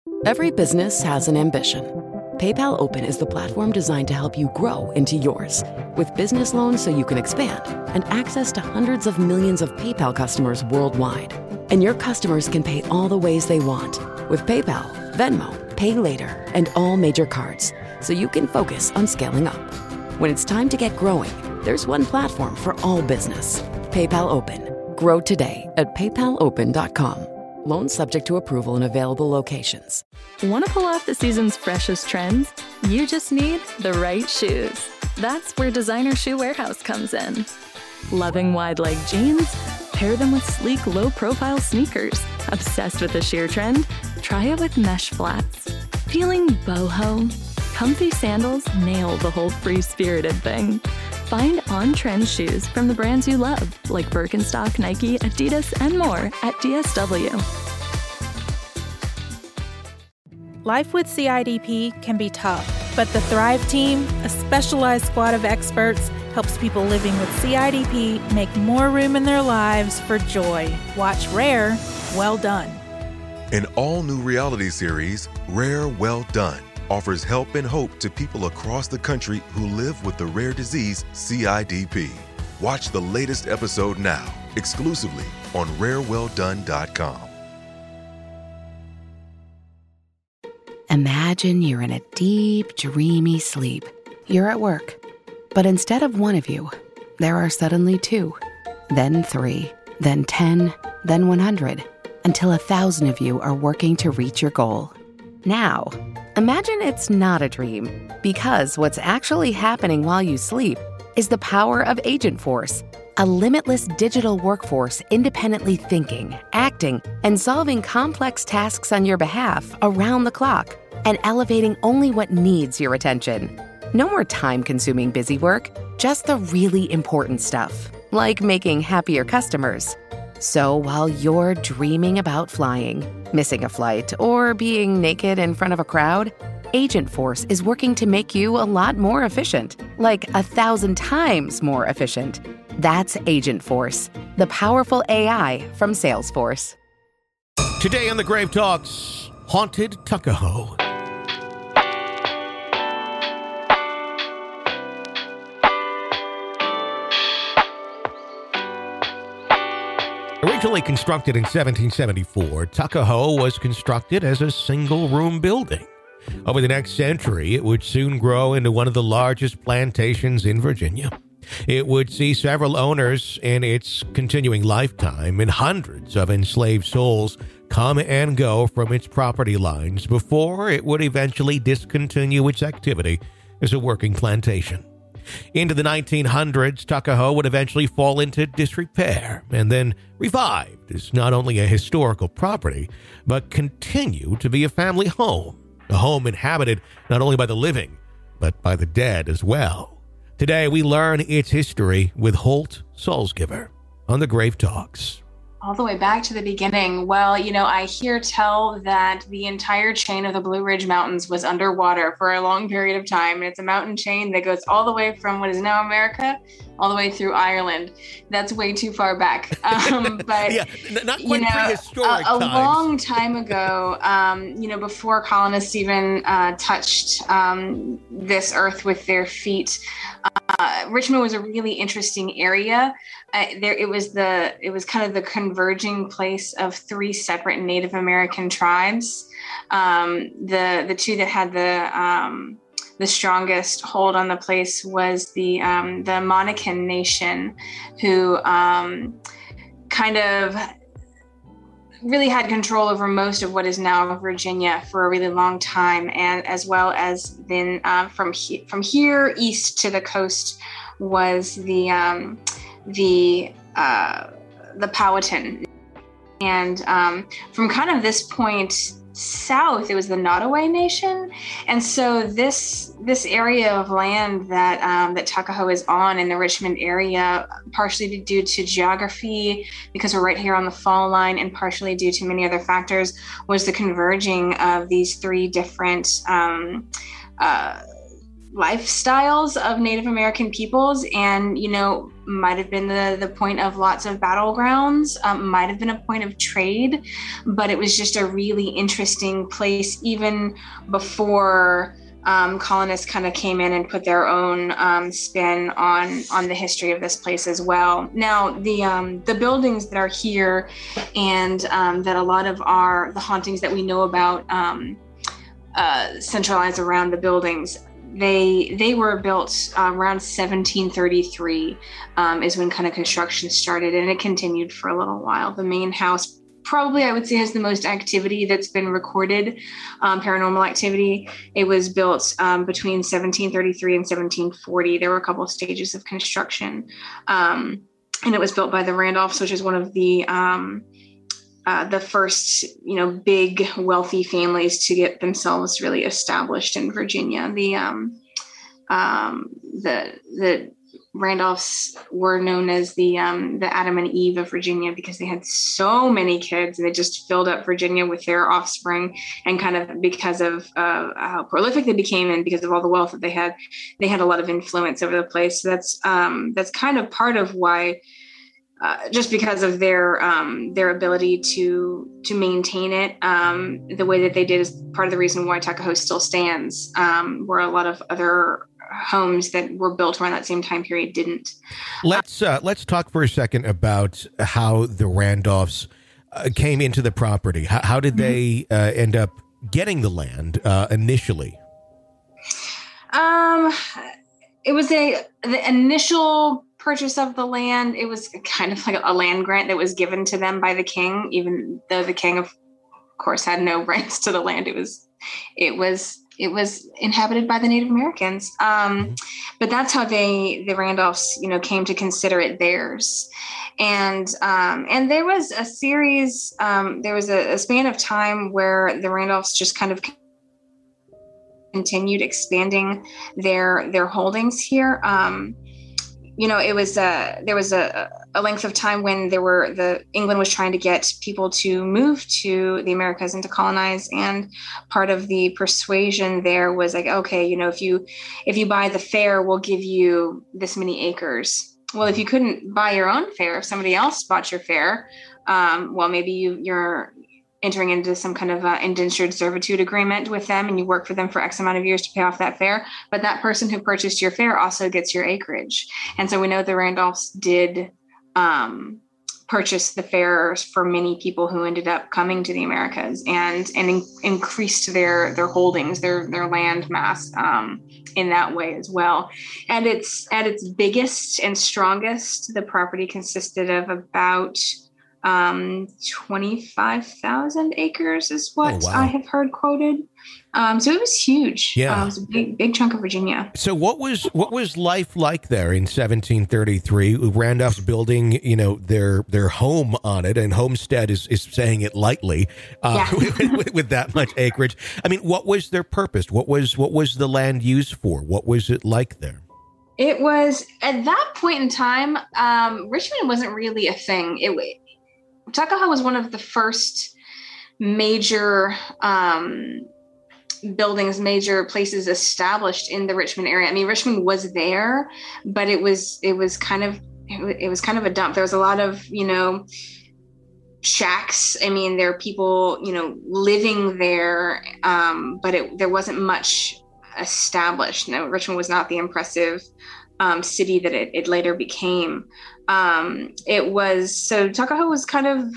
Every business has an ambition. PayPal Open is the platform designed to help you grow into yours. With business loans so you can expand and access to hundreds of millions of PayPal customers worldwide. And your customers can pay all the ways they want with PayPal, Venmo, Pay Later, and all major cards, so you can focus on scaling up. When it's time to get growing, there's one platform for all business. PayPal Open. Grow today at paypalopen.com. Loans subject to approval in available locations. Want to pull off the season's freshest trends? You just need the right shoes. That's where Designer Shoe Warehouse comes in. Loving wide-leg jeans? Pair them with sleek, low-profile sneakers. Obsessed with the sheer trend? Try it with mesh flats. Feeling boho? Comfy sandals nail the whole free-spirited thing. Find on-trend shoes from the brands you love, like Birkenstock, Nike, Adidas, and more at DSW. Life with CIDP can be tough, but the Thrive Team, a specialized squad of experts, helps people living with CIDP make more room in their lives for joy. Watch Rare, Well Done. An all-new reality series, Rare Well Done, offers help and hope to people across the country who live with the rare disease CIDP. Watch the latest episode now, exclusively on rarewelldone.com. Imagine you're in a deep, dreamy sleep. You're at work, but instead of one of you, there are suddenly two, then three, then 10, then 100, until 1,000 of you are working to reach your goal. Now, imagine it's not a dream, because what's actually happening while you sleep is the power of Agent Force, a limitless digital workforce independently thinking, acting, and solving complex tasks on your behalf around the clock, and elevating only what needs your attention. No more time-consuming busy work, just the really important stuff, like making happier customers. So while you're dreaming about flying, missing a flight, or being naked in front of a crowd, Agent Force is working to make you a lot more efficient, like 1,000 times more efficient. That's Agent Force, the powerful AI from Salesforce. Today on the Grave Talks, Haunted Tuckahoe. Originally constructed in 1774, Tuckahoe was constructed as a single-room building. Over the next century, it would soon grow into one of the largest plantations in Virginia. It would see several owners in its continuing lifetime, and hundreds of enslaved souls come and go from its property lines before it would eventually discontinue its activity as a working plantation. Into the 1900s, Tuckahoe would eventually fall into disrepair and then revived as not only a historical property, but continue to be a family home, a home inhabited not only by the living, but by the dead as well. Today, we learn its history with Holt Salzgiver on the Grave Talks. All the way back to the beginning. Well, I hear tell that the entire chain of the Blue Ridge Mountains was underwater for a long period of time. And it's a mountain chain that goes all the way from what is now America, all the way through Ireland. That's way too far back. But yeah, not quite prehistoric a long time ago, before colonists even touched this earth with their feet, Richmond was a really interesting area. It was kind of the converging place of three separate Native American tribes. The two that had the strongest hold on the place was the Monacan Nation, who kind of really had control over most of what is now Virginia for a really long time, and as well as then from here east to the coast was the Powhatan, and from kind of this point south, it was the Nottoway Nation. And so this area of land that Tuckahoe is on in the Richmond area, partially due to geography, because we're right here on the fall line, and partially due to many other factors, was the converging of these three different lifestyles of Native American peoples, and might have been the point of lots of battlegrounds, might have been a point of trade, but it was just a really interesting place even before colonists kind of came in and put their own spin on the history of this place as well. Now, the buildings that are here and that a lot of the hauntings that we know about centralize around the buildings. They were built around 1733 is when kind of construction started, and it continued for a little while. The main house probably, I would say, has the most activity that's been recorded, paranormal activity. It was built between 1733 and 1740. There were a couple of stages of construction, and it was built by the Randolphs, which is one of the first, big wealthy families to get themselves really established in Virginia. The Randolphs were known as the Adam and Eve of Virginia because they had so many kids and they just filled up Virginia with their offspring. And kind of because of how prolific they became and because of all the wealth that they had a lot of influence over the place. So that's kind of part of why. Just because of their ability to maintain it the way that they did is part of the reason why Tuckahoe still stands, where a lot of other homes that were built around that same time period didn't. Let's talk for a second about how the Randolphs came into the property. How did they end up getting the land initially? It was the initial purchase of the land. It was kind of like a land grant that was given to them by the king, even though the king, of course, had no rights to the land. It was inhabited by the Native Americans. But that's how the Randolphs, came to consider it theirs. And there was a series, there was a span of time where the Randolphs just kind of continued expanding their holdings here. There was a length of time when England was trying to get people to move to the Americas and to colonize, and part of the persuasion there was like, okay, if you buy the fair, we'll give you this many acres. Well, if you couldn't buy your own fair, if somebody else bought your fair, well, maybe you're entering into some kind of indentured servitude agreement with them, and you work for them for X amount of years to pay off that fair. But that person who purchased your fair also gets your acreage. And so we know the Randolphs did purchase the fairs for many people who ended up coming to the Americas and increased their holdings, their land mass in that way as well. And at its biggest and strongest, the property consisted of about 25,000 acres is what I have heard quoted. So it was huge. Yeah. It was a big chunk of Virginia. So what was life like there in 1733? Randolph's building, their home on it, and homestead is saying it lightly, with that much acreage. I mean, what was their purpose? What was the land used for? What was it like there? It was, at that point in time, Richmond wasn't really a thing. Tuckahoe was one of the first major buildings, major places established in the Richmond area. I mean, Richmond was there, but it was kind of a dump. There was a lot of, shacks. I mean, there are people, living there, but there wasn't much established. No, Richmond was not the impressive city that it later became. Tuckahoe was kind of,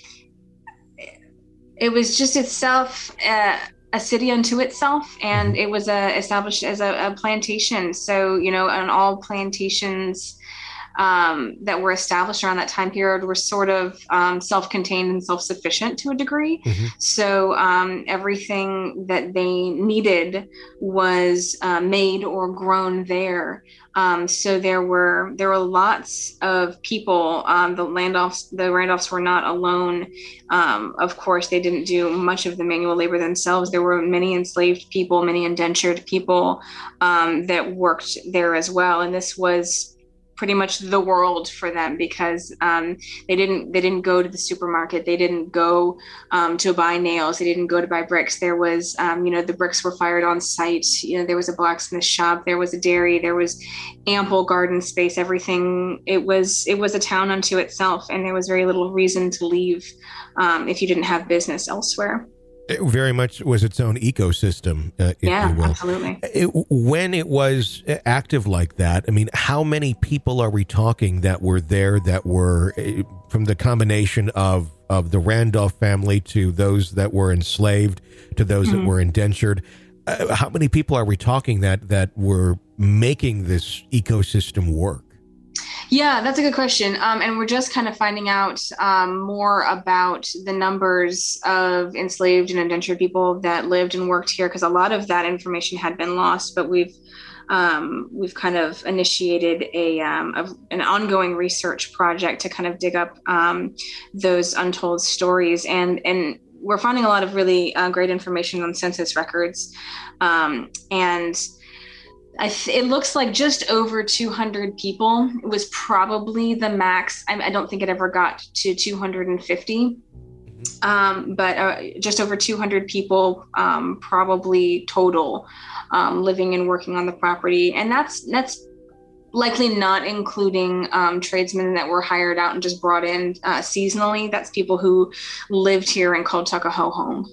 it was just itself a city unto itself, and it was established as a plantation. So, on all plantations that were established around that time period were sort of self-contained and self-sufficient to a degree. Mm-hmm. So everything that they needed was made or grown there. So there were lots of people. The Randolphs were not alone. Of course, they didn't do much of the manual labor themselves. There were many enslaved people, many indentured people that worked there as well. And this was pretty much the world for them, because they didn't go to the supermarket, they didn't go to buy nails, they didn't go to buy bricks. There was the bricks were fired on site. There was a blacksmith shop, there was a dairy, there was ample garden space, everything. It was a town unto itself, and there was very little reason to leave if you didn't have business elsewhere. It very much was its own ecosystem, if you will. Absolutely. When it was active like that, I mean, how many people are we talking that were there, that were from the combination of the Randolph family to those that were enslaved to those that were indentured? How many people are we talking that were making this ecosystem work? Yeah, that's a good question. And we're just kind of finding out more about the numbers of enslaved and indentured people that lived and worked here, because a lot of that information had been lost. But we've kind of initiated an ongoing research project to kind of dig up those untold stories, and we're finding a lot of really great information on census records, and it looks like just over 200 people was probably the max. I don't think it ever got to 250, but just over 200 people probably total living and working on the property. And that's likely not including tradesmen that were hired out and just brought in seasonally. That's people who lived here and called Tuckahoe home.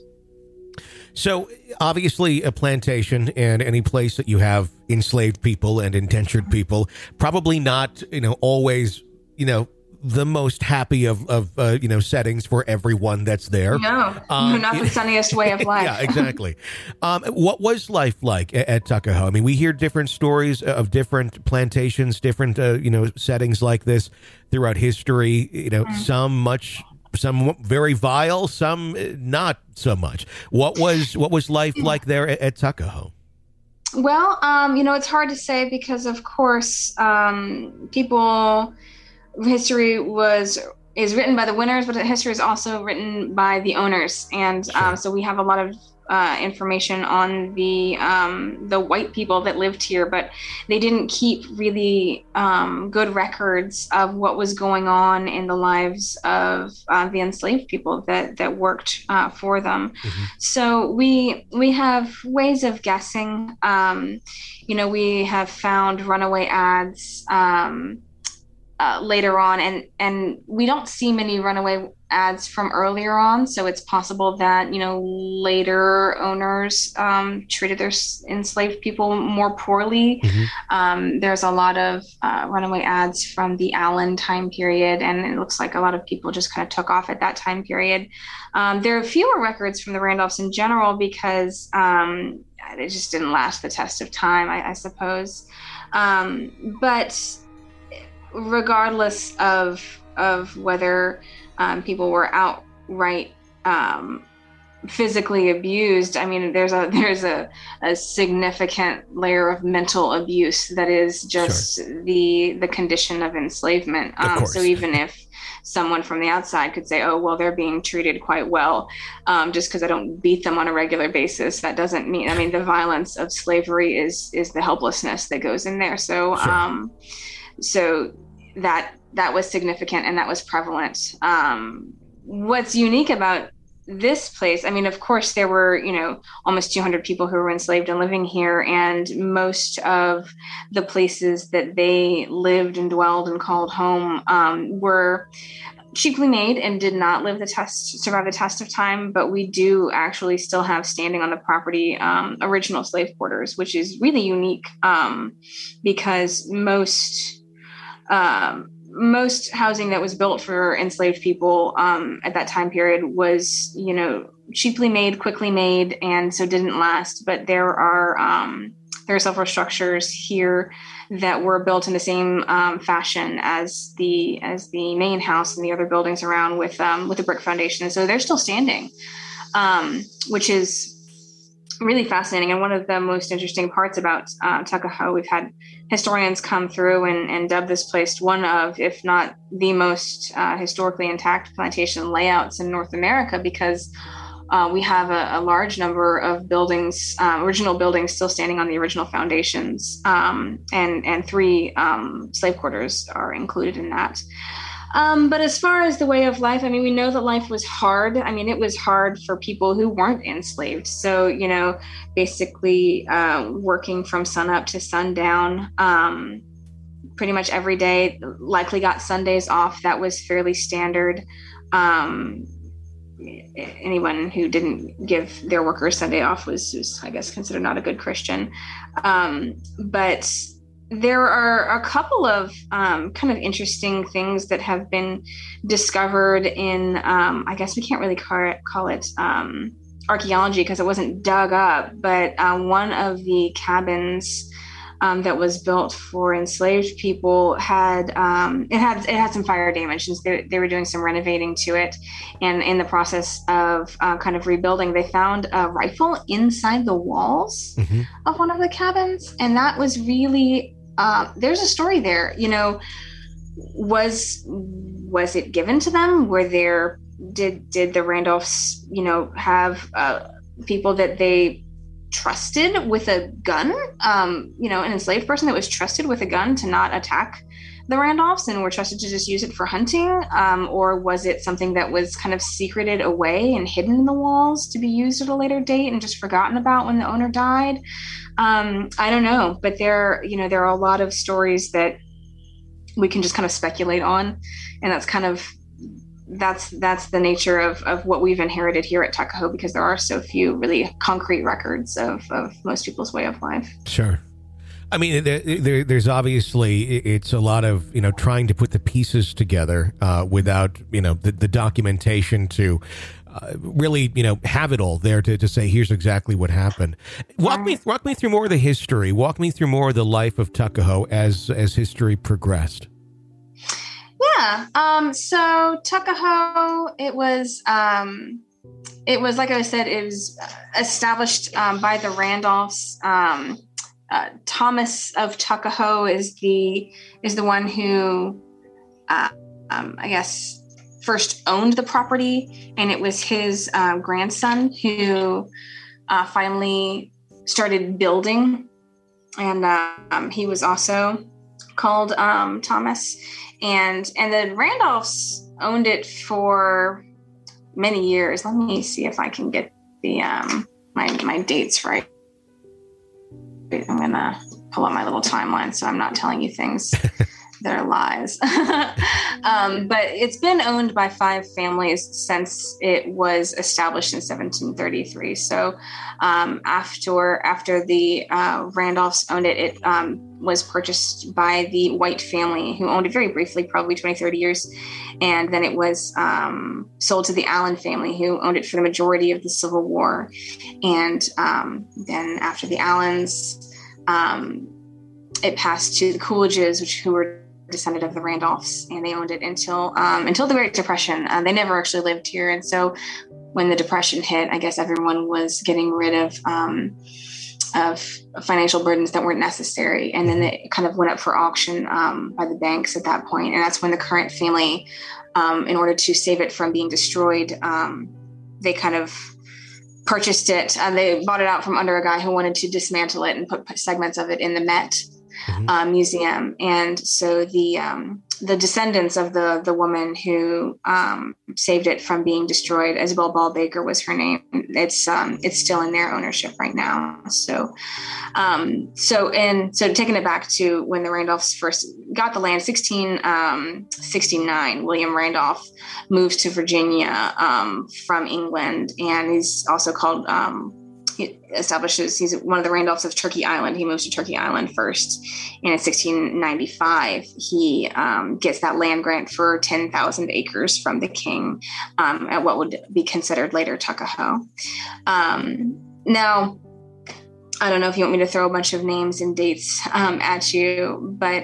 So obviously a plantation and any place that you have enslaved people and indentured people, probably not, always, the most happy of settings for everyone that's there. No, not the sunniest way of life. Yeah, exactly. What was life like at Tuckahoe? I mean, we hear different stories of different plantations, different, settings like this throughout history, some very vile, some not so much. What was life like there at Tuckahoe? Well, it's hard to say because, of course, history is written by the winners, but history is also written by the owners, and so we have a lot of information on the white people that lived here, but they didn't keep really good records of what was going on in the lives of the enslaved people that worked for them. Mm-hmm. So we have ways of guessing. We have found runaway ads later on, and we don't see many runaway ads from earlier on, so it's possible that later owners treated their enslaved people more poorly. Mm-hmm. There's a lot of runaway ads from the Allen time period, and it looks like a lot of people just kind of took off at that time period. There are fewer records from the Randolphs in general because it just didn't last the test of time, I suppose. But regardless of whether people were outright physically abused, I mean, there's a significant layer of mental abuse that is just the condition of enslavement. So even if someone from the outside could say, oh, well, they're being treated quite well, just because I don't beat them on a regular basis, that doesn't mean, the violence of slavery is the helplessness that goes in there. So, so that was significant and that was prevalent. What's unique about this place, of course, there were, almost 200 people who were enslaved and living here, and most of the places that they lived and dwelled and called home were cheaply made and did not survive the test of time. But we do actually still have standing on the property original slave quarters, which is really unique because most housing that was built for enslaved people at that time period was, cheaply made, quickly made, and so didn't last. But there are several structures here that were built in the same fashion as the main house and the other buildings around with the brick foundation. And so they're still standing, which is really fascinating. And one of the most interesting parts about Tuckahoe, we've had historians come through and dub this place one of, if not the most historically intact plantation layouts in North America, because we have a large number of buildings, original buildings, still standing on the original foundations, and 3 slave quarters are included in that. But as far as the way of life, I mean, we know that life was hard. I mean, it was hard for people who weren't enslaved. So, you know, basically working from sunup to sundown, pretty much every day, likely got Sundays off. That was fairly standard. Anyone who didn't give their workers Sunday off was, I guess, considered not a good Christian. But there are a couple of kind of interesting things that have been discovered in, I guess we can't really call it archaeology because it wasn't dug up, but one of the cabins that was built for enslaved people had some fire damage, and they were doing some renovating to it, and in the process of kind of rebuilding, they found a rifle inside the walls of one of the cabins, and that was really there's a story there. You know, was it given to them? Did the Randolphs, you know, have people that they trusted with a gun, you know, an enslaved person that was trusted with a gun to not attack the Randolphs and were trusted to just use it for hunting? Or was it something that was kind of secreted away and hidden in the walls to be used at a later date and just forgotten about when the owner died? I don't know, but there are a lot of stories that we can just kind of speculate on. And that's kind of, that's the nature of what we've inherited here at Tuckahoe, because there are so few really concrete records of most people's way of life. Sure. I mean, there's obviously, it's a lot of, you know, trying to put the pieces together without, you know, the documentation to really, you know, have it all there to say, here's exactly what happened. Walk me through more of the history. Walk me through more of the life of Tuckahoe as history progressed. Yeah. So Tuckahoe, it was like I said, it was established by the Randolphs. Thomas of Tuckahoe is the one who, I guess, first owned the property, and it was his grandson who finally started building, and he was also called Thomas. And the Randolphs owned it for many years. Let me see if I can get the my dates right. I'm gonna pull up my little timeline so I'm not telling you things that are lies. But it's been owned by 5 families since it was established in 1733. So after the Randolphs owned it, it was purchased by the White family, who owned it very briefly, probably 20, 30 years. And then it was sold to the Allen family, who owned it for the majority of the Civil War. And then after the Allens, it passed to the Coolidges, who were descendant of the Randolphs, and they owned it until the Great Depression. They never actually lived here. And so when the Depression hit, I guess everyone was getting rid of financial burdens that weren't necessary. And then it kind of went up for auction by the banks at that point. And that's when the current family, in order to save it from being destroyed, they kind of purchased it. They bought it out from under a guy who wanted to dismantle it and put segments of it in the Met Museum. And so the descendants of the woman who saved it from being destroyed, Isabel Ball Baker was her name. It's still in their ownership right now. So taking it back to when the Randolphs first got the land, 1669, William Randolph moves to Virginia from England, and he's also called. He's one of the Randolphs of Turkey Island. He moves to Turkey Island first. And in 1695, he gets that land grant for 10,000 acres from the king at what would be considered later Tuckahoe. Now, I don't know if you want me to throw a bunch of names and dates at you, but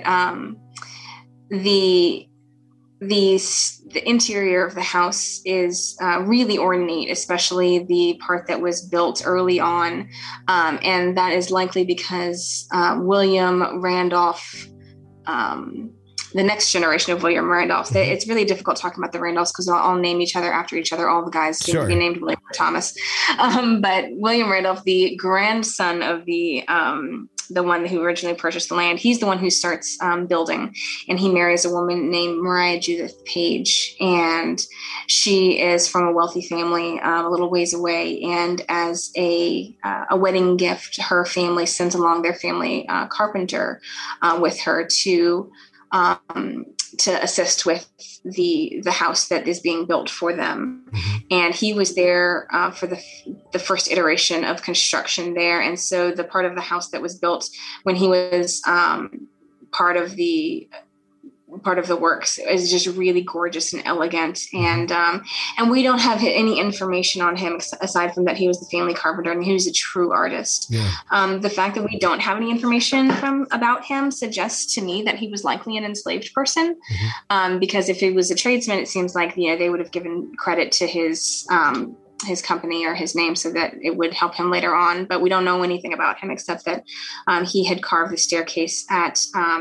the interior of the house is really ornate, especially the part that was built early on. And that is likely because William Randolph the next generation of William Randolph. It's really difficult talking about the Randolphs because they'll all name each other after each other. All the guys seem to be named William or Thomas. But William Randolph, the grandson of the one who originally purchased the land, he's the one who starts building, and he marries a woman named Maria Judith Page, and she is from a wealthy family a little ways away. And as a wedding gift, her family sends along their family carpenter with her to assist with the house that is being built for them. And he was there for the first iteration of construction there. And so the part of the house that was built when he was part of the works is just really gorgeous and elegant. And we don't have any information on him aside from that he was the family carpenter and he was a true artist. Yeah. The fact that we don't have any information about him suggests to me that he was likely an enslaved person. Because if he was a tradesman, it seems like, they would have given credit to his company or his name so that it would help him later on. But we don't know anything about him except that he had carved the staircase at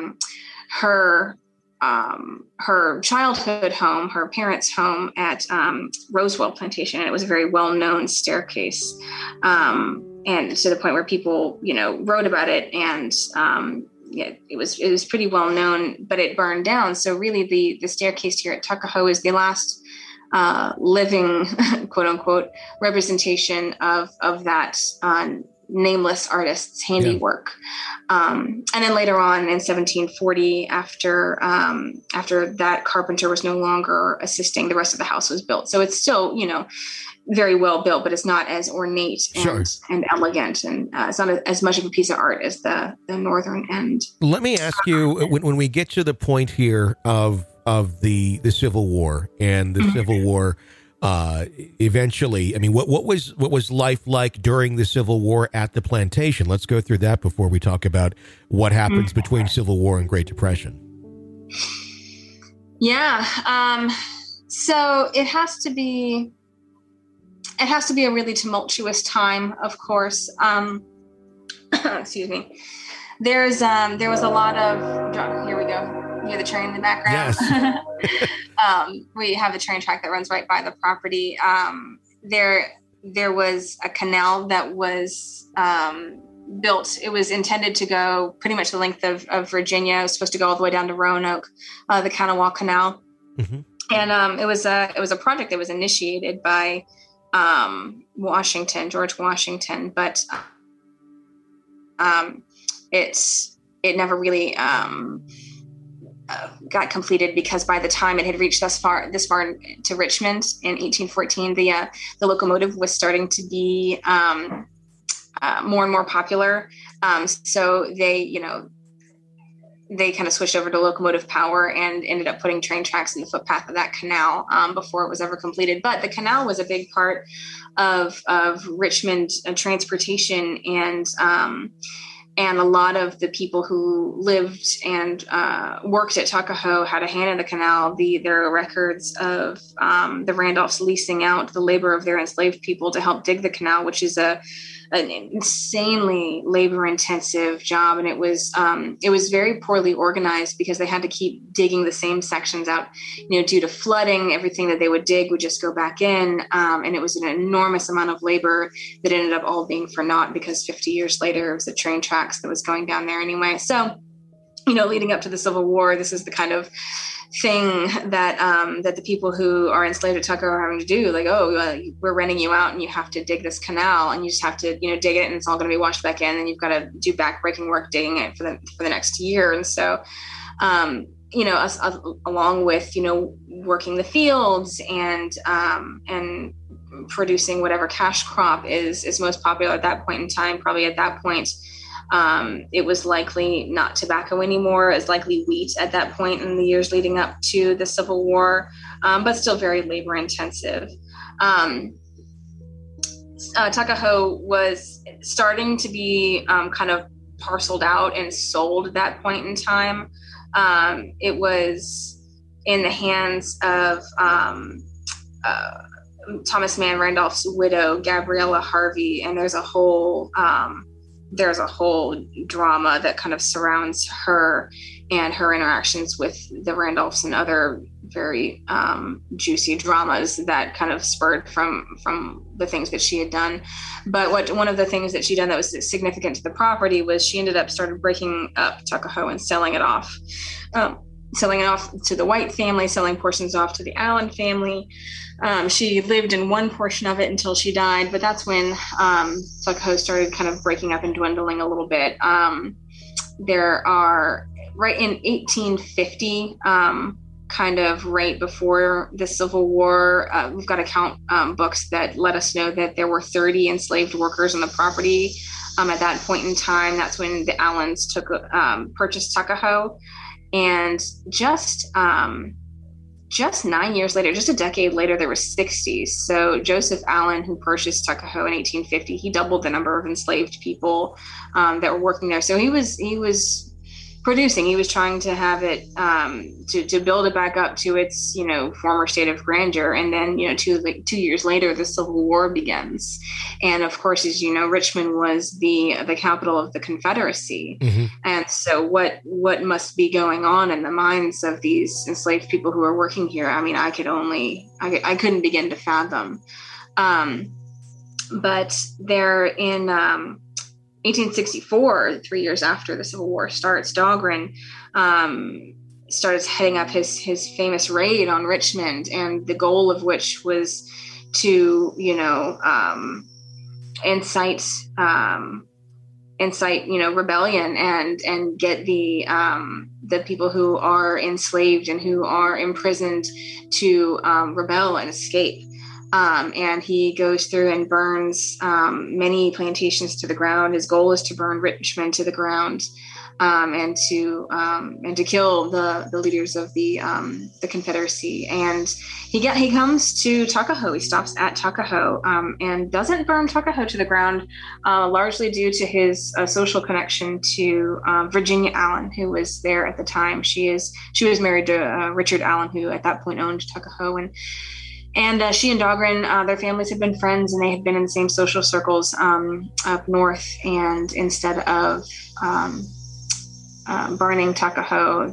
her childhood home, her parents' home at Rosewell Plantation. And it was a very well-known staircase. And to the point where people, wrote about it, and it was pretty well known, but it burned down. So really the staircase here at Tuckahoe is the last living, quote unquote, representation of that nameless artist's handiwork. And then later on in 1740, after that carpenter was no longer assisting, the rest of the house was built. So it's still, very well built, but it's not as ornate and elegant. And it's not as much of a piece of art as the northern end. Let me ask you, when we get to the point here of the Civil War and the Civil War, eventually, I mean, what was life like during the Civil War at the plantation? Let's go through that before we talk about what happens between Civil War and Great Depression. Yeah. So it has to be a really tumultuous time, of course. Excuse me. There was a lot of, here we go. You hear the train in the background? Yes. We have the train track that runs right by the property. There was a canal that was built. It was intended to go pretty much the length of Virginia. It was supposed to go all the way down to Roanoke, the Kanawha Canal. And it was a project that was initiated by George Washington, but it never really got completed because by the time it had reached this far to Richmond in 1814, the locomotive was starting to be more and more popular. So they kind of switched over to locomotive power and ended up putting train tracks in the footpath of that canal before it was ever completed. But the canal was a big part of Richmond transportation, and a lot of the people who lived and worked at Tuckahoe had a hand in the canal. There are records of the Randolphs leasing out the labor of their enslaved people to help dig the canal, which is an insanely labor-intensive job. And it was very poorly organized because they had to keep digging the same sections out, due to flooding. Everything that they would dig would just go back in. And it was an enormous amount of labor that ended up all being for naught because 50 years later, it was the train tracks that was going down there anyway. So, leading up to the Civil War, this is the kind of thing that the people who are enslaved at Tuckahoe are having to do. Like, we're renting you out and you have to dig this canal, and you just have to, dig it, and it's all going to be washed back in, and you've got to do backbreaking work digging it for the next year. And so, along with, working the fields and producing whatever cash crop is most popular at that point in time. Probably at that point, it was likely not tobacco anymore, as likely wheat at that point in the years leading up to the Civil War, but still very labor intensive. Tuckahoe was starting to be kind of parceled out and sold at that point in time. It was in the hands of Thomas Mann Randolph's widow, Gabriella Harvey, and there's a whole there's a whole drama that kind of surrounds her and her interactions with the Randolphs and other very juicy dramas that kind of spurred from the things that she had done. But one of the things that she done that was significant to the property was she started breaking up Tuckahoe and selling it off to the White family, selling portions off to the Allen family. She lived in one portion of it until she died, but that's when Tuckahoe started kind of breaking up and dwindling a little bit. There are, right in 1850, kind of right before the Civil War, we've got account books that let us know that there were 30 enslaved workers on the property at that point in time. That's when the Allens purchased Tuckahoe. And just 9 years later, just a decade later, there were 60. So Joseph Allen, who purchased Tuckahoe in 1850, he doubled the number of enslaved people that were working there. So he was producing. He was trying to have it to build it back up to its former state of grandeur. And then 2 years later, the Civil War begins. And of course, as you know, Richmond was the capital of the Confederacy. Mm-hmm. And so what must be going on in the minds of these enslaved people who are working here? I mean, I couldn't begin to fathom. But they're in 1864, 3 years after the Civil War starts, Dahlgren starts heading up his famous raid on Richmond, and the goal of which was to, incite rebellion and get the people who are enslaved and who are imprisoned to rebel and escape. And he goes through and burns many plantations to the ground. His goal is to burn Richmond to the ground, and to kill the leaders of the Confederacy. And he comes to Tuckahoe. He stops at Tuckahoe and doesn't burn Tuckahoe to the ground, largely due to his social connection to Virginia Allen, who was there at the time. She was married to Richard Allen, who at that point owned Tuckahoe. And she and Dahlgren, their families had been friends, and they had been in the same social circles up north. And instead of burning Tuckahoe,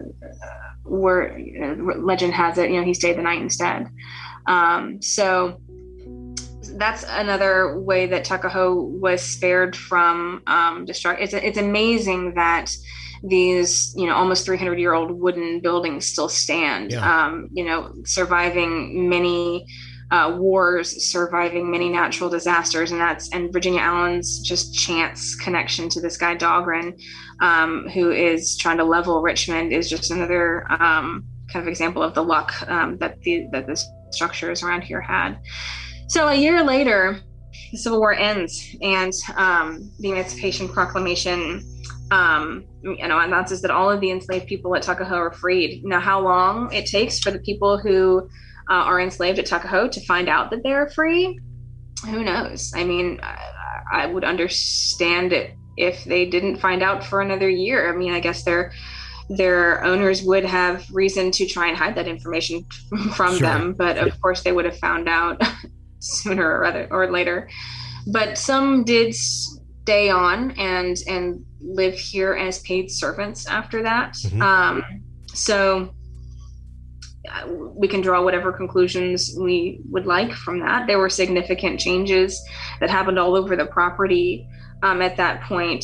legend has it, he stayed the night instead. So that's another way that Tuckahoe was spared from destruction. It's amazing that these, almost 300-year-old wooden buildings still stand, surviving many wars, surviving many natural disasters. And Virginia Allen's just chance connection to this guy Dahlgren, who is trying to level Richmond, is just another kind of example of the luck that the structures around here had. So a year later, the Civil War ends, and the Emancipation Proclamation announces that all of the enslaved people at Tuckahoe are freed. Now, how long it takes for the people who are enslaved at Tuckahoe to find out that they're free, who knows? I mean, I would understand it if they didn't find out for another year. I mean, I guess their owners would have reason to try and hide that information from them, but of course they would have found out sooner or later. But some did stay on and live here as paid servants after that. Mm-hmm. So we can draw whatever conclusions we would like from that. There were significant changes that happened all over the property at that point.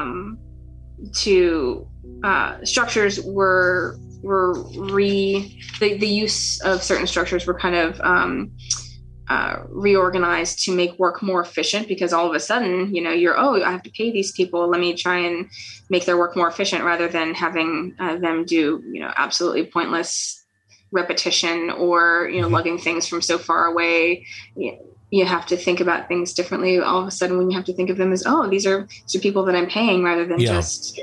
Structures were the use of certain structures were kind of reorganized to make work more efficient, because all of a sudden, I have to pay these people. Let me try and make their work more efficient rather than having them do, absolutely pointless repetition or, lugging things from so far away. You have to think about things differently. All of a sudden, when you have to think of them as, these are people that I'm paying rather than just,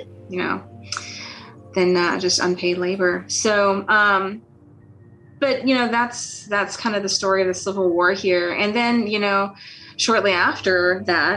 just unpaid labor. So, but, that's kind of the story of the Civil War here. And then, shortly after that,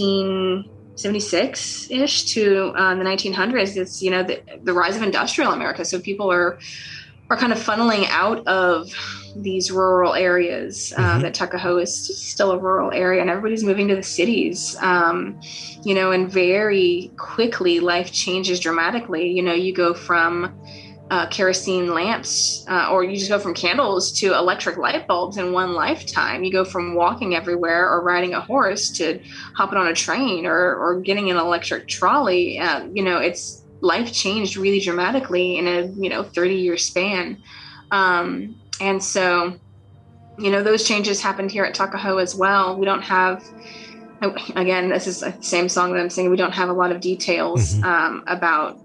1876-ish to the 1900s, it's, the rise of industrial America. So people are kind of funneling out of these rural areas. That Tuckahoe is still a rural area, and everybody's moving to the cities. And very quickly life changes dramatically. You go from kerosene lamps, or you just go from candles to electric light bulbs in one lifetime. You go from walking everywhere or riding a horse to hopping on a train or getting an electric trolley. It's life changed really dramatically in a 30-year span. And so, those changes happened here at Tuckahoe as well. We don't have, again, this is the same song that I'm singing. We don't have a lot of details about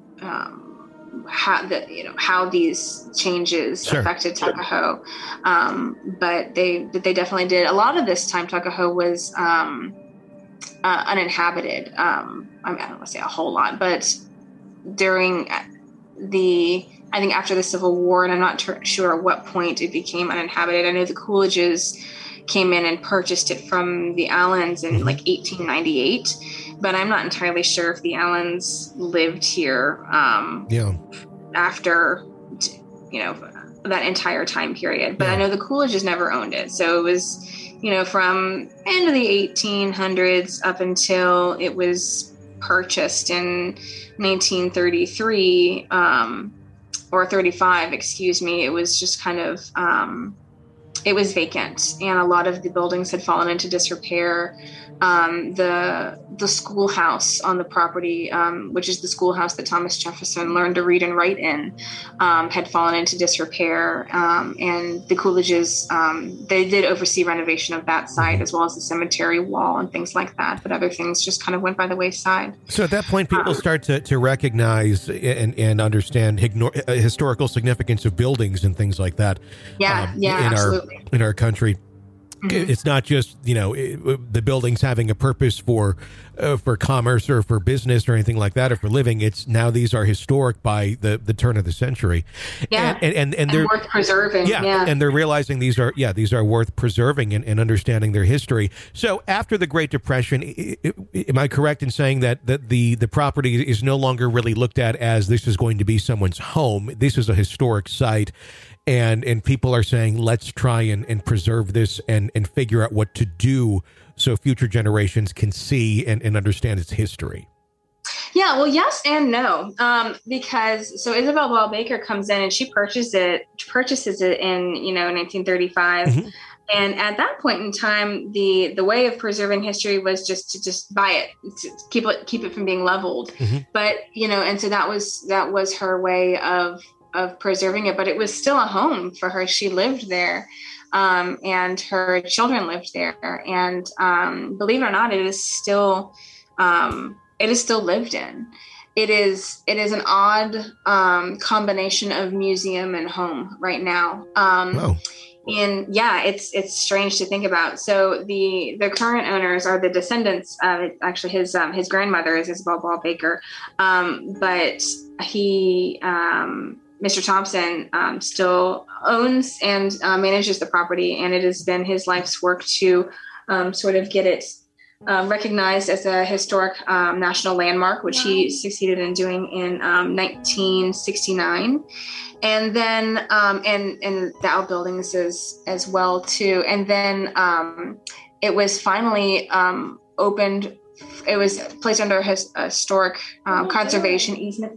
how these changes affected Tuckahoe. But they definitely did. A lot of this time, Tuckahoe was uninhabited. I don't want to say a whole lot, but during I think after the Civil War, and I'm not sure at what point it became uninhabited. I know the Coolidges came in and purchased it from the Allens in like 1898, but I'm not entirely sure if the Allens lived here after, that entire time period. But I know the Coolidges never owned it. So it was, from end of the 1800s up until it was purchased in 1933, or 35, excuse me. It was just kind of, it was vacant, and a lot of the buildings had fallen into disrepair. The schoolhouse on the property, which is the schoolhouse that Thomas Jefferson learned to read and write in, had fallen into disrepair. And the Coolidges, they did oversee renovation of that site, as well as the cemetery wall and things like that. But other things just kind of went by the wayside. So at that point, people start to recognize and understand historical significance of buildings and things like that. Absolutely. In our country. It's not just, the buildings having a purpose for commerce or for business or anything like that, or for living. It's now these are historic by the turn of the century. And they're worth preserving. And they're realizing these are worth preserving and understanding their history. So after the Great Depression, am I correct in saying that the property is no longer really looked at as this is going to be someone's home? This is a historic site. And people are saying, let's try and preserve this and figure out what to do so future generations can see and understand its history. Yeah, well, yes and no, because Isabel Ball Baker comes in and she purchases it in 1935, and at that point in time, the way of preserving history was just to buy it, to keep it from being leveled. But and so that was her way of preserving it, but it was still a home for her. She lived there, and her children lived there. And believe it or not, it is still lived in. It is an odd combination of museum and home right now. Wow. And it's strange to think about. So the current owners are the descendants of actually his grandmother is Isabel Ball Baker, but he. Mr. Thompson still owns and manages the property, and it has been his life's work to sort of get it recognized as a historic national landmark, which he succeeded in doing in 1969. And then and the outbuildings as well too. And then it was finally opened. It was placed under his historic conservation easement.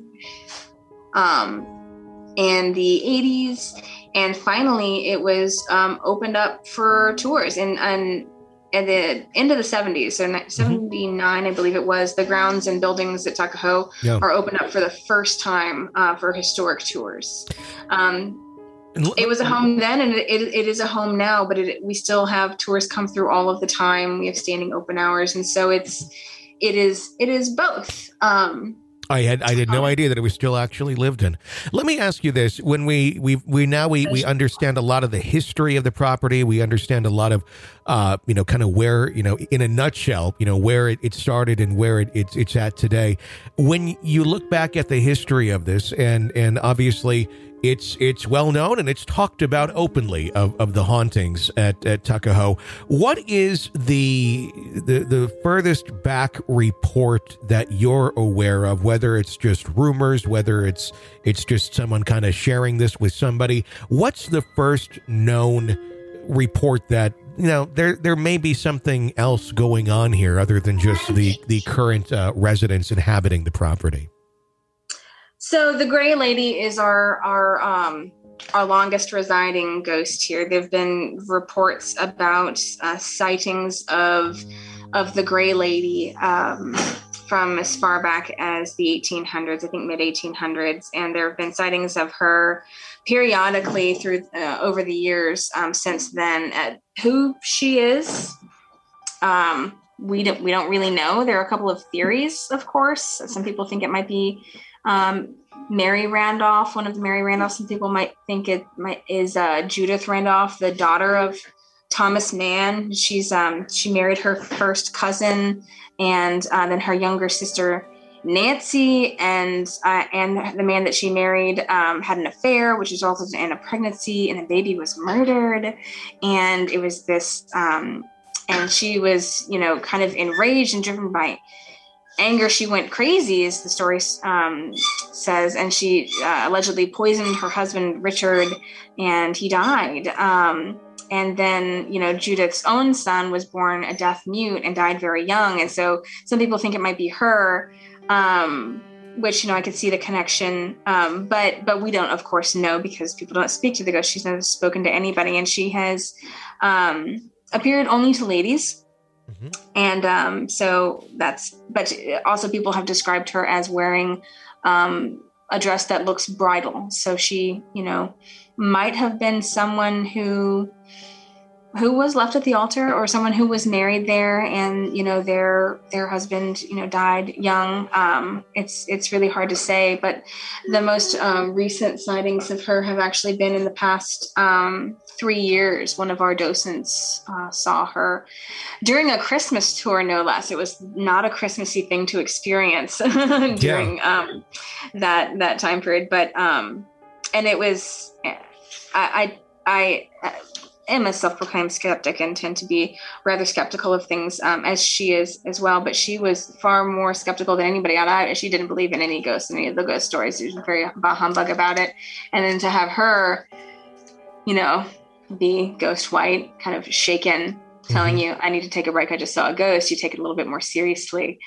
In the 80s, and finally it was opened up for tours. And at the end of the 70s, so 79, I believe it was, the grounds and buildings at Tuckahoe are opened up for the first time for historic tours. It was a home then, and it is a home now, but we still have tours come through all of the time. We have standing open hours, and so it is both. I had no idea that it was still actually lived in. Let me ask you this: when we understand a lot of the history of the property, we understand a lot of kind of where, in a nutshell, where it started and where it's at today. When you look back at the history of this, and obviously it's well known and it's talked about openly of the hauntings at Tuckahoe. What is the furthest back report that you're aware of, whether it's just rumors, whether it's just someone kind of sharing this with somebody? What's the first known report that, there may be something else going on here other than just the current residents inhabiting the property? So the Gray Lady is our longest residing ghost here. There've been reports about sightings of the Gray Lady from as far back as the 1800s, I think mid 1800s, and there have been sightings of her periodically through over the years since then. Who she is, we don't really know. There are a couple of theories, of course. Some people think it might be Mary Randolph, one of the Mary Randolph. Some people might think is Judith Randolph, the daughter of Thomas Mann. She married her first cousin, and then her younger sister Nancy, and the man that she married had an affair, which resulted in a pregnancy, and the baby was murdered. And it was this, and she was, kind of enraged and driven by anger. She went crazy, as the story says, and she allegedly poisoned her husband Richard, and he died. And then, Judith's own son was born a deaf mute and died very young. And so some people think it might be her, which, I could see the connection. But we don't, of course, know, because people don't speak to the ghost. She's never spoken to anybody, and she has appeared only to ladies. Mm-hmm. And but also people have described her as wearing a dress that looks bridal. So she, might have been someone who was left at the altar, or someone who was married there and, their husband, died young. It's really hard to say, but the most recent sightings of her have actually been in the past 3 years. One of our docents saw her during a Christmas tour, no less. It was not a Christmassy thing to experience during that time period, but and it was, I am a self-proclaimed skeptic and tend to be rather skeptical of things, as she is as well. But she was far more skeptical than anybody. She didn't believe in any ghosts, any of the ghost stories. She was very humbug about it. And then to have her, be ghost white, kind of shaken, telling you, I need to take a break, I just saw a ghost, you take it a little bit more seriously.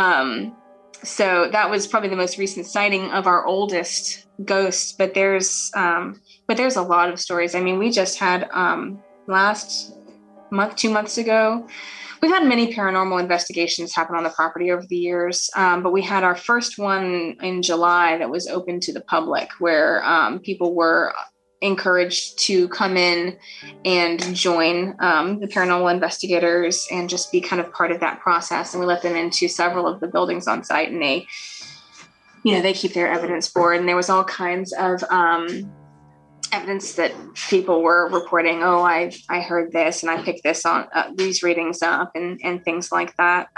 So that was probably the most recent sighting of our oldest ghosts. But there's a lot of stories. I mean, we just had last month, 2 months ago, we've had many paranormal investigations happen on the property over the years. But we had our first one in July that was open to the public, where people were encouraged to come in and join the paranormal investigators and just be kind of part of that process. And we let them into several of the buildings on site, and they keep their evidence board. And there was all kinds of evidence that people were reporting, I heard this and I picked this on these readings up and things like that.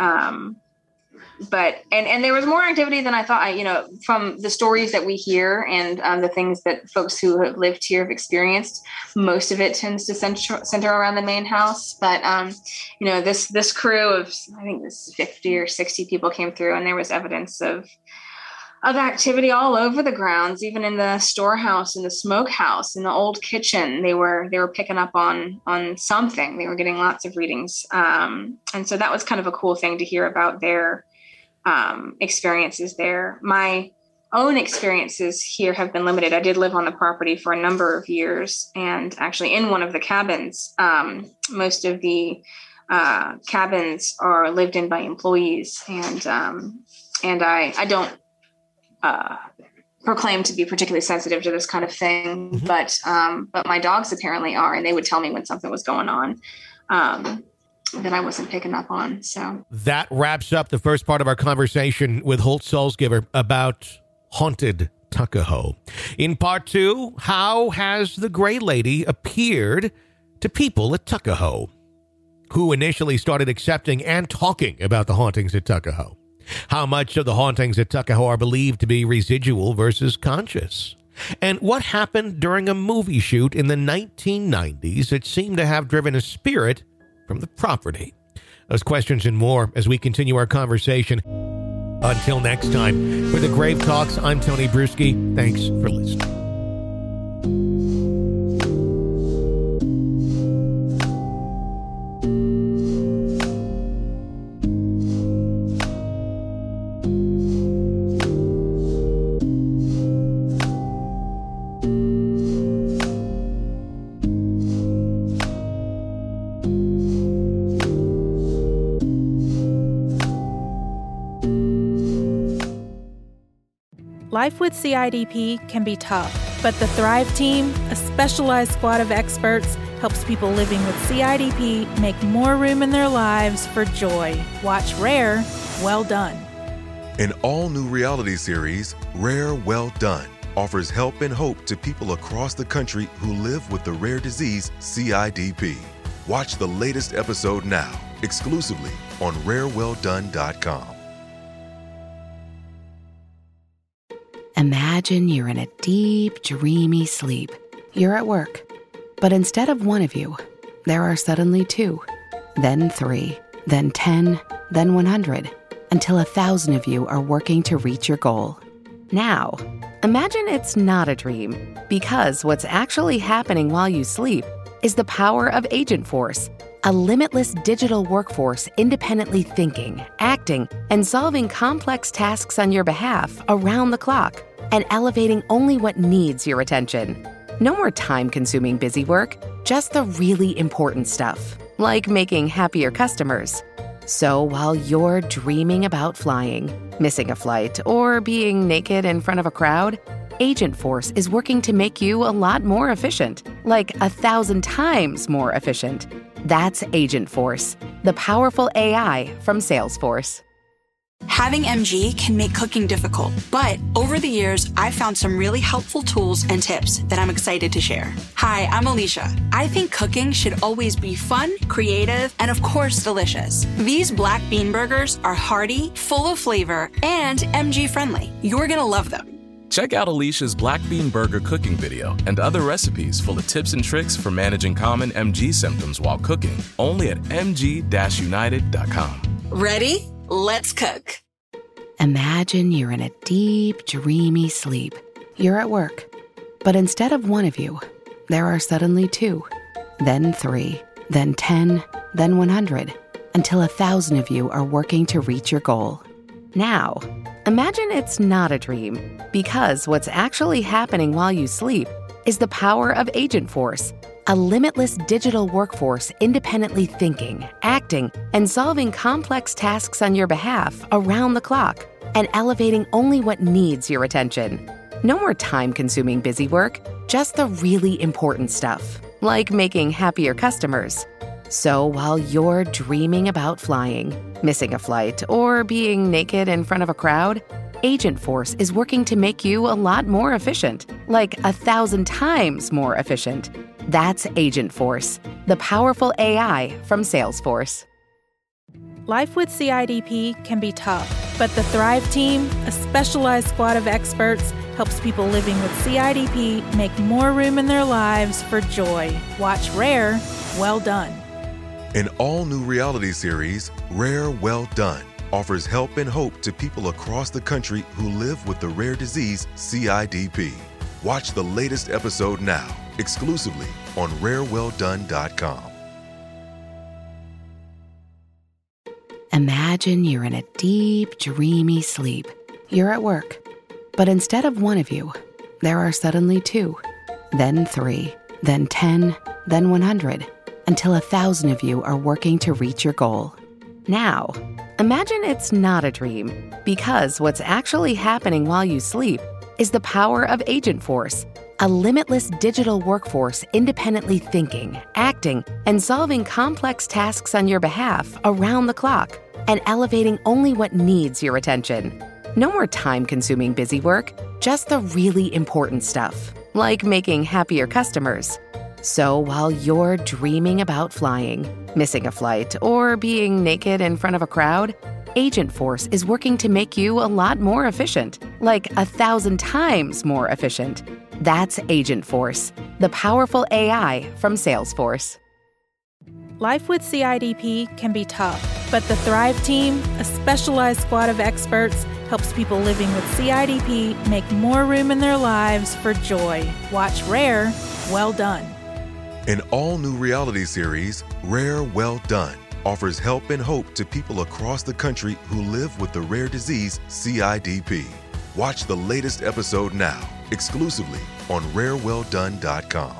But there was more activity than I thought. From the stories that we hear and the things that folks who have lived here have experienced, most of it tends to center around the main house. But this crew of, I think this 50 or 60 people came through, and there was evidence of activity all over the grounds, even in the storehouse, in the smokehouse, in the old kitchen. They were picking up on something. They were getting lots of readings, and so that was kind of a cool thing to hear about their experiences there. My own experiences here have been limited. I did live on the property for a number of years, and actually in one of the cabins. Most of the cabins are lived in by employees, and I don't proclaim to be particularly sensitive to this kind of thing, mm-hmm. but my dogs apparently are, and they would tell me when something was going on that I wasn't picking up on. So that wraps up the first part of our conversation with Holt Sulzgiver about haunted Tuckahoe. In part 2, how has the Gray Lady appeared to people at Tuckahoe who initially started accepting and talking about the hauntings at Tuckahoe? How much of the hauntings at Tuckahoe are believed to be residual versus conscious? And what happened during a movie shoot in the 1990s that seemed to have driven a spirit from the property? Those questions and more as we continue our conversation. Until next time, for the Grave Talks, I'm Tony Bruschi. Thanks for listening. Life with CIDP can be tough, but the Thrive Team, a specialized squad of experts, helps people living with CIDP make more room in their lives for joy. Watch Rare, Well Done. An all-new reality series, Rare Well Done, offers help and hope to people across the country who live with the rare disease CIDP. Watch the latest episode now, exclusively on rarewelldone.com. Imagine you're in a deep, dreamy sleep. You're at work, but instead of one of you, there are suddenly two, then three, then 10, then 100, until 1,000 of you are working to reach your goal. Now, imagine it's not a dream, because what's actually happening while you sleep is the power of Agent Force, a limitless digital workforce independently thinking, acting, and solving complex tasks on your behalf around the clock, and elevating only what needs your attention. No more time-consuming busy work, just the really important stuff, like making happier customers. So while you're dreaming about flying, missing a flight, or being naked in front of a crowd, Agent Force is working to make you a lot more efficient, like 1,000 times more efficient. That's Agent Force, the powerful AI from Salesforce. Having MG can make cooking difficult, but over the years, I've found some really helpful tools and tips that I'm excited to share. Hi, I'm Alicia. I think cooking should always be fun, creative, and of course, delicious. These black bean burgers are hearty, full of flavor, and MG friendly. You're gonna love them. Check out Alicia's Black Bean Burger cooking video and other recipes full of tips and tricks for managing common MG symptoms while cooking, only at mg-united.com. Ready? Let's cook. Imagine you're in a deep, dreamy sleep. You're at work, but instead of one of you, there are suddenly two, then three, then 10, then 100, until 1,000 of you are working to reach your goal. Now, imagine it's not a dream, because what's actually happening while you sleep is the power of Agent Force, a limitless digital workforce independently thinking, acting, and solving complex tasks on your behalf around the clock, and elevating only what needs your attention. No more time-consuming busy work, just the really important stuff, like making happier customers. So while you're dreaming about flying, missing a flight, or being naked in front of a crowd, Agent Force is working to make you a lot more efficient, like 1,000 times more efficient. That's Agent Force, the powerful AI from Salesforce. Life with CIDP can be tough, but the Thrive Team, a specialized squad of experts, helps people living with CIDP make more room in their lives for joy. Watch Rare, Well Done. An all-new reality series, Rare Well Done, offers help and hope to people across the country who live with the rare disease CIDP. Watch the latest episode now, exclusively on rarewelldone.com. Imagine you're in a deep, dreamy sleep. You're at work, but instead of one of you, there are suddenly two, then three, then 10, then 100, until 1,000 of you are working to reach your goal. Now, imagine it's not a dream, because what's actually happening while you sleep is the power of Agent Force, a limitless digital workforce independently thinking, acting, and solving complex tasks on your behalf around the clock, and elevating only what needs your attention. No more time-consuming busy work, just the really important stuff, like making happier customers. So while you're dreaming about flying, missing a flight, or being naked in front of a crowd, Agent Force is working to make you a lot more efficient, like 1,000 times more efficient. That's Agent Force, the powerful AI from Salesforce. Life with CIDP can be tough, but the Thrive Team, a specialized squad of experts, helps people living with CIDP make more room in their lives for joy. Watch Rare, Well Done. An all-new reality series, Rare Well Done, offers help and hope to people across the country who live with the rare disease CIDP. Watch the latest episode now, exclusively on rarewelldone.com.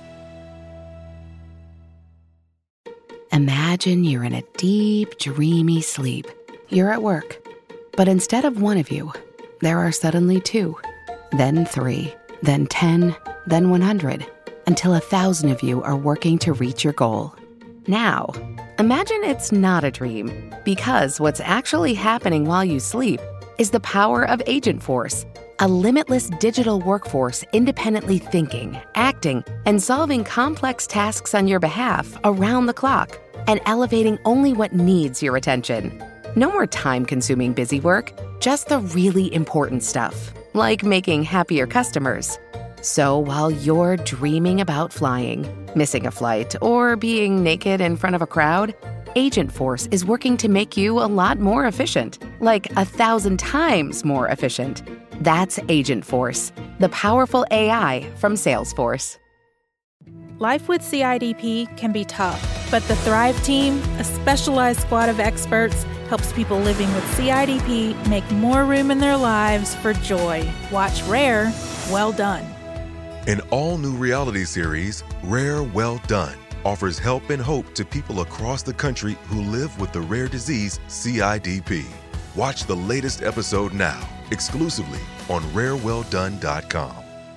Imagine you're in a deep, dreamy sleep. You're at work, but instead of one of you, there are suddenly two, then 3, then 10, then 100, until 1,000 of you are working to reach your goal. Now, imagine it's not a dream, because what's actually happening while you sleep is the power of Agent Force, a limitless digital workforce independently thinking, acting, and solving complex tasks on your behalf around the clock, and elevating only what needs your attention. No more time-consuming busy work, just the really important stuff, like making happier customers. So while you're dreaming about flying, missing a flight, or being naked in front of a crowd, Agent Force is working to make you a lot more efficient, like 1,000 times more efficient. That's Agent Force, the powerful AI from Salesforce. Life with CIDP can be tough, but the Thrive Team, a specialized squad of experts, helps people living with CIDP make more room in their lives for joy. Watch Rare, Well Done. An all-new reality series, Rare Well Done, offers help and hope to people across the country who live with the rare disease CIDP. Watch the latest episode now, exclusively on rarewelldone.com.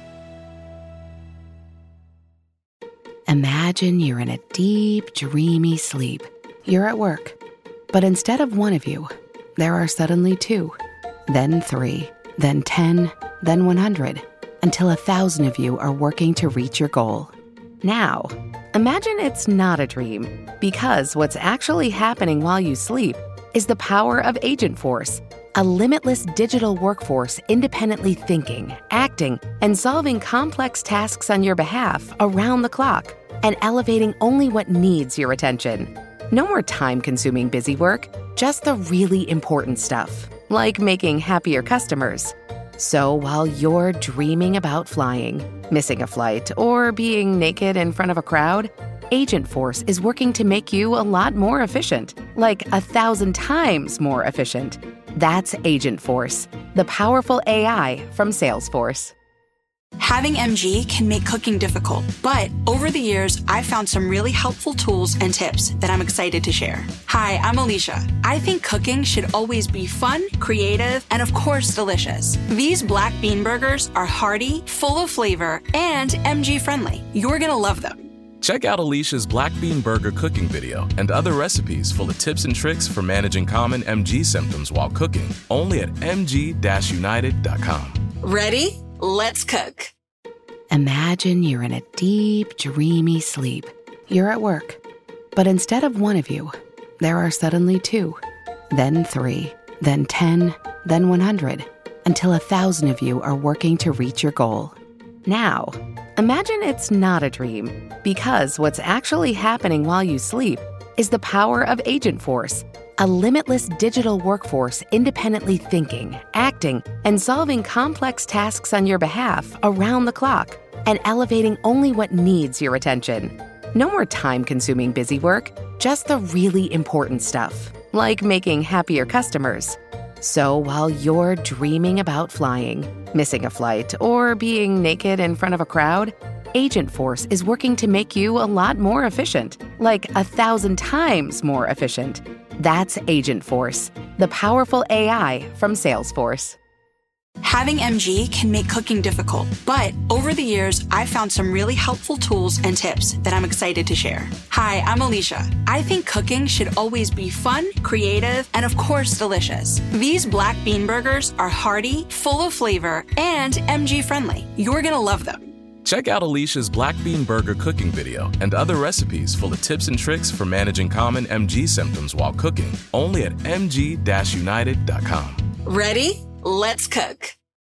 Imagine you're in a deep, dreamy sleep. You're at work, but instead of one of you, there are suddenly two, then 3, then 10, then 100, until 1,000 of you are working to reach your goal. Now, imagine it's not a dream, because what's actually happening while you sleep is the power of Agent Force, a limitless digital workforce independently thinking, acting, and solving complex tasks on your behalf around the clock, and elevating only what needs your attention. No more time-consuming busy work, just the really important stuff, like making happier customers. So while you're dreaming about flying, missing a flight, or being naked in front of a crowd, Agent Force is working to make you a lot more efficient, like 1,000 times more efficient. That's Agent Force, the powerful AI from Salesforce. Having MG can make cooking difficult, but over the years, I've found some really helpful tools and tips that I'm excited to share. Hi, I'm Alicia. I think cooking should always be fun, creative, and of course, delicious. These black bean burgers are hearty, full of flavor, and MG friendly. You're gonna love them. Check out Alicia's Black Bean Burger cooking video and other recipes full of tips and tricks for managing common MG symptoms while cooking, only at mg-united.com. Ready? Let's cook. Imagine you're in a deep, dreamy sleep. You're at work, but instead of one of you, there are suddenly two, then 3, then 10, then 100, until 1,000 of you are working to reach your goal. Now, imagine it's not a dream, because what's actually happening while you sleep is the power of Agent Force, a limitless digital workforce independently thinking, acting, and solving complex tasks on your behalf around the clock, and elevating only what needs your attention. No more time-consuming busy work, just the really important stuff, like making happier customers. So while you're dreaming about flying, missing a flight, or being naked in front of a crowd, Agent Force is working to make you a lot more efficient, like 1,000 times more efficient. That's Agent Force, the powerful AI from Salesforce. Having MG can make cooking difficult, but over the years, I've found some really helpful tools and tips that I'm excited to share. Hi, I'm Alicia. I think cooking should always be fun, creative, and of course, delicious. These black bean burgers are hearty, full of flavor, and MG friendly. You're gonna love them. Check out Alicia's Black Bean Burger cooking video and other recipes full of tips and tricks for managing common MG symptoms while cooking, only at mg-united.com. Ready? Let's cook.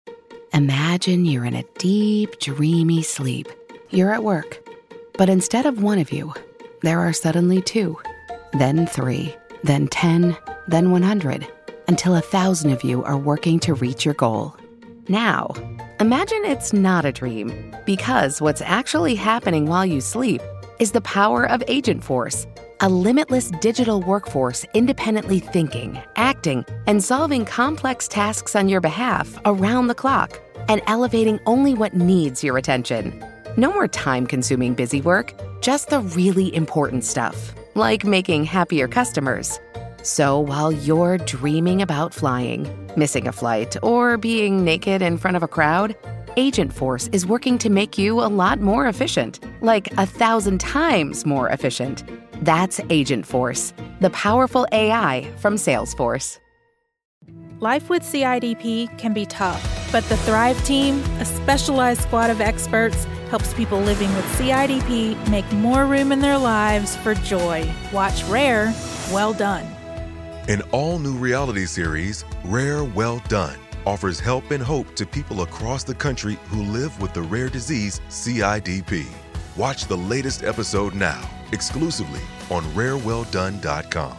Imagine you're in a deep, dreamy sleep. You're at work, but instead of one of you, there are suddenly two, then three, then 10, then 100, until 1,000 of you are working to reach your goal. Now, imagine it's not a dream, because what's actually happening while you sleep is the power of Agent Force, a limitless digital workforce independently thinking, acting, and solving complex tasks on your behalf around the clock, and elevating only what needs your attention. No more time-consuming busy work, just the really important stuff, like making happier customers. So while you're dreaming about flying, missing a flight, or being naked in front of a crowd, Agent Force is working to make you a lot more efficient, like 1,000 times more efficient. That's Agent Force, the powerful AI from Salesforce. Life with CIDP can be tough, but the Thrive Team, a specialized squad of experts, helps people living with CIDP make more room in their lives for joy. Watch Rare, Well Done. An all-new reality series, Rare Well Done, offers help and hope to people across the country who live with the rare disease CIDP. Watch the latest episode now, exclusively on rarewelldone.com.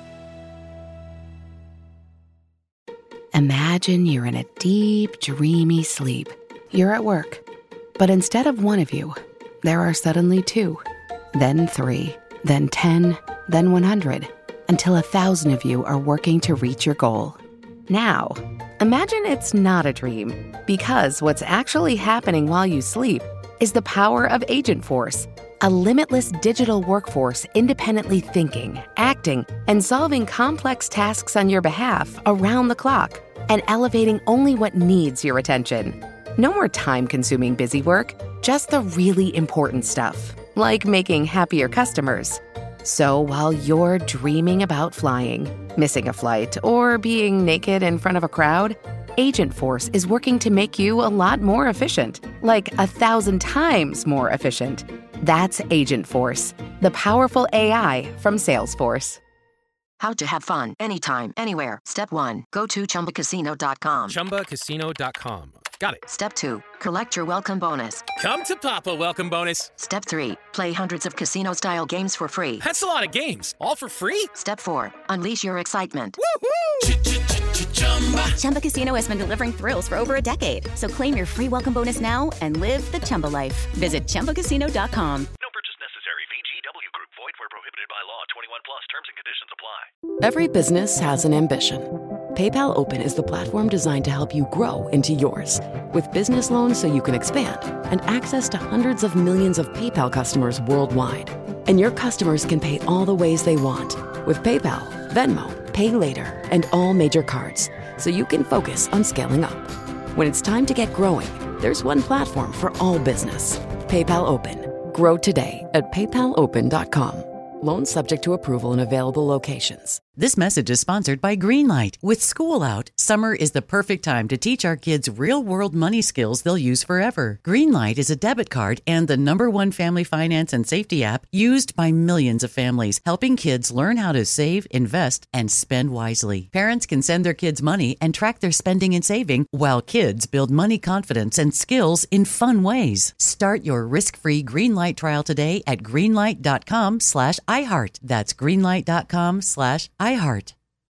Imagine you're in a deep, dreamy sleep. You're at work, but instead of one of you, there are suddenly two, then three, then 10, then 100, until 1,000 of you are working to reach your goal. Now, imagine it's not a dream, because what's actually happening while you sleep is the power of Agent Force, a limitless digital workforce independently thinking, acting, and solving complex tasks on your behalf around the clock, and elevating only what needs your attention. No more time-consuming busy work, just the really important stuff, like making happier customers. So while you're dreaming about flying, missing a flight, or being naked in front of a crowd, Agent Force is working to make you a lot more efficient, like 1,000 times more efficient. That's Agent Force, the powerful AI from Salesforce. How to have fun anytime, anywhere. Step 1, go to ChumbaCasino.com. ChumbaCasino.com. Got it. Step 2, collect your welcome bonus. Come to Papa welcome bonus. Step 3, play hundreds of casino-style games for free. That's a lot of games. All for free? Step 4, unleash your excitement. Woohoo! Chumba Casino has been delivering thrills for over a decade. So claim your free welcome bonus now and live the Chumba life. Visit ChumbaCasino.com. No purchase necessary. VGW Group. Void where prohibited by law. 21 plus. Terms and conditions apply. Every business has an ambition. PayPal Open is the platform designed to help you grow into yours. With business loans so you can expand and access to hundreds of millions of PayPal customers worldwide. And your customers can pay all the ways they want with PayPal, Venmo, Pay Later, and all major cards, so you can focus on scaling up. When it's time to get growing, there's one platform for all business. PayPal Open. Grow today at paypalopen.com. Loans subject to approval in available locations. This message is sponsored by Greenlight. With school out, summer is the perfect time to teach our kids real-world money skills they'll use forever. Greenlight is a debit card and the #1 family finance and safety app used by millions of families, helping kids learn how to save, invest, and spend wisely. Parents can send their kids money and track their spending and saving, while kids build money confidence and skills in fun ways. Start your risk-free Greenlight trial today at greenlight.com/iHeart. That's greenlight.com/iHeart.